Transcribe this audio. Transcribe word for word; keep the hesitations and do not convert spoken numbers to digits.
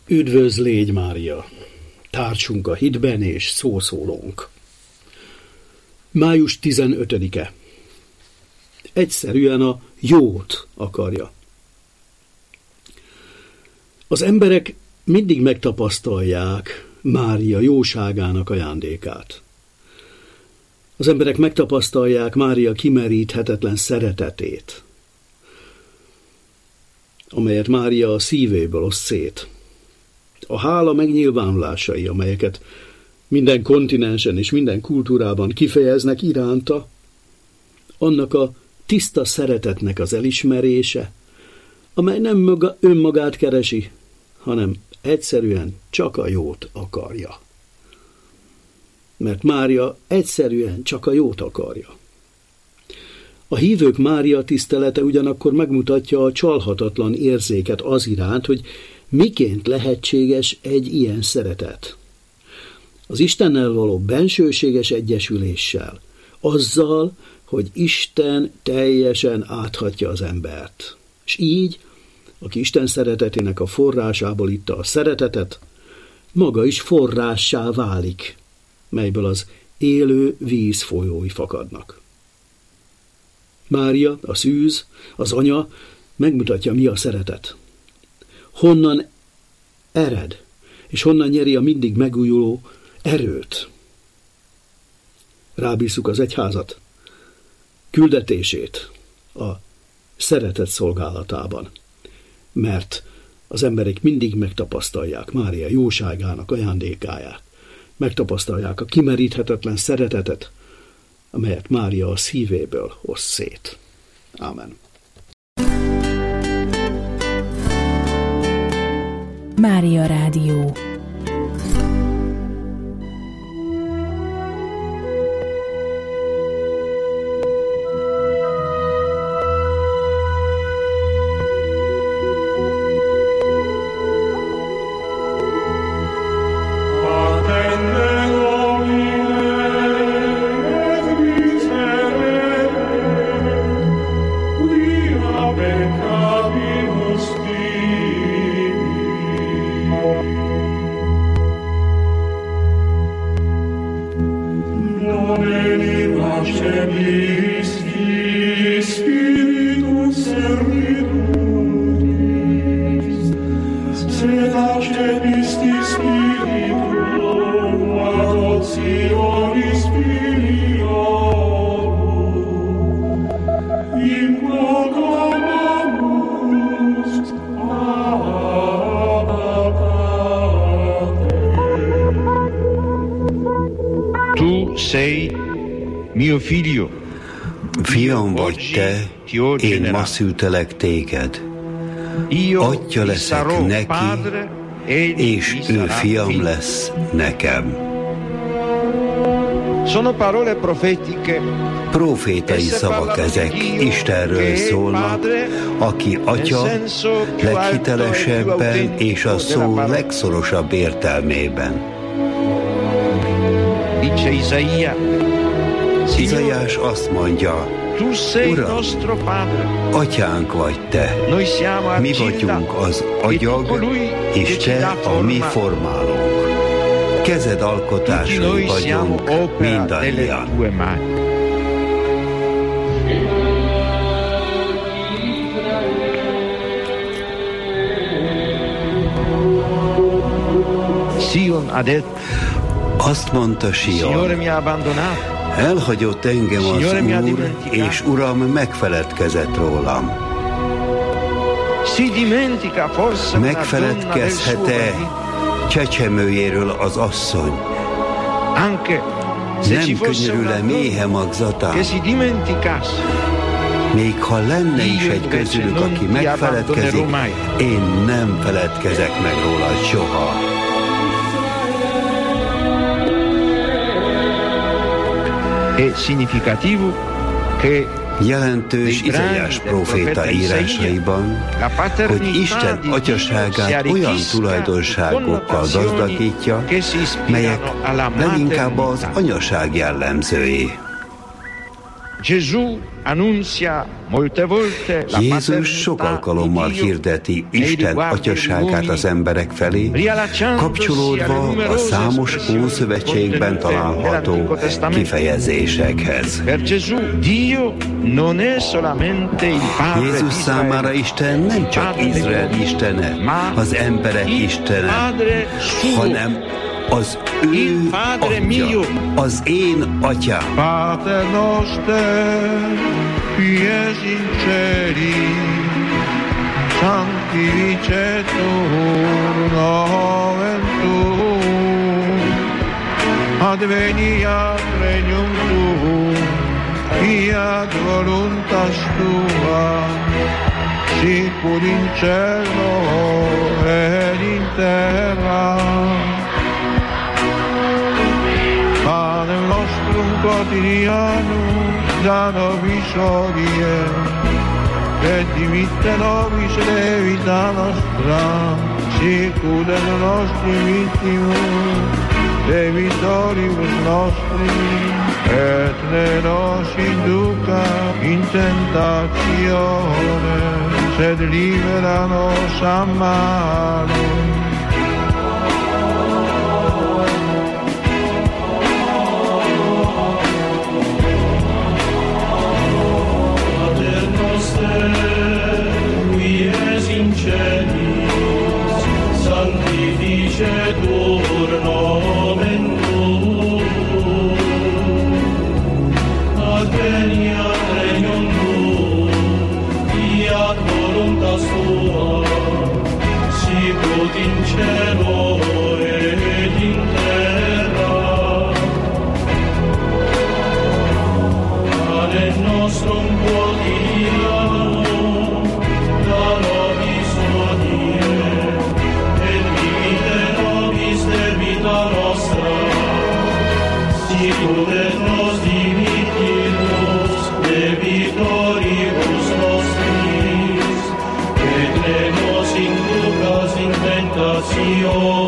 Üdvözl légy, Mária! Tártsunk a hitben és szószólónk. május tizenötödike. Egyszerűen a jót akarja. Az emberek mindig megtapasztalják Mária jóságának ajándékát. Az emberek megtapasztalják Mária kimeríthetetlen szeretetét, amelyet Mária a szívéből oszt szét. A hála megnyilvánulásai, amelyeket minden kontinensen és minden kultúrában kifejeznek iránta, annak a tiszta szeretetnek az elismerése, amely nem maga, önmagát keresi, hanem egyszerűen csak a jót akarja. Mert Mária egyszerűen csak a jót akarja. A hívők Mária tisztelete ugyanakkor megmutatja a csalhatatlan érzéket az iránt, hogy miként lehetséges egy ilyen szeretet. Az Istennel való bensőséges egyesüléssel, azzal, hogy Isten teljesen áthatja az embert. És így, aki Isten szeretetének a forrásából itta a szeretetet, maga is forrássá válik, melyből az élő víz folyói fakadnak. Mária, a szűz, az anya megmutatja, mi a szeretet. Honnan ered, és honnan nyeri a mindig megújuló erőt. Rábízzuk az egyházat, küldetését a szeretet szolgálatában, mert az emberek mindig megtapasztalják Mária jóságának ajándékáját, megtapasztalják a kimeríthetetlen szeretetet, amelyet Mária a szívéből oszt szét. Ámen. Mária Rádió. Fiam vagy te, én ma szültelek téged. Atya leszek neki, és ő fiam lesz nekem. Profétai szavak ezek, Istenről szólnak, aki atya leghitelesebben és a szó legszorosabb értelmében. Izaiás azt mondja, Uram, atyánk vagy te, mi vagyunk az agyag, és te a mi formálónk. Kezed alkotásai vagyunk mindannyian. Azt mondta Sion, elhagyott engem az Úr, és Uram megfeledkezett rólam. Megfeledkezhet-e csecsemőjéről az asszony? Nem könyörül-e méhe magzatán? Még ha lenne is egy közülük, aki megfeledkezik, én nem feledkezek meg rólad soha. Jelentős Izaiás próféta írásaiban, hogy Isten atyaságát olyan tulajdonságokkal gazdagítja, melyek leginkább az anyaság jellemzői. Jézus sok alkalommal hirdeti Isten atyaságát az emberek felé, kapcsolódva a számos Ószövetségben található kifejezésekhez. Jézus számára Isten nem csak Izrael istene, az emberek istene, hanem az ő atya, az én atyám. Pater noster, qui es in celi, sanctificetur nomen tuum, adveniat regnum tuum, fiat voluntas tua, sicur in cielo et in terra. Panem nostrum quotidianum da nobis hodie, et dimitte nobis debita nostra, sicur et nostri vittimus debitoribus nostris, et ne nos induca in tentatione, sed libera nos a malo. Sanctificetur nomen tuum, adveniat regnum tuum, fiat voluntas tua, sicut in cielo et in terra. Panem nostrum quotidianum da nobis hodie, et dimitte nobis debita nostra, sicur et nos dimittimus debitoribus nostris, et ne nos inducas in tentationem,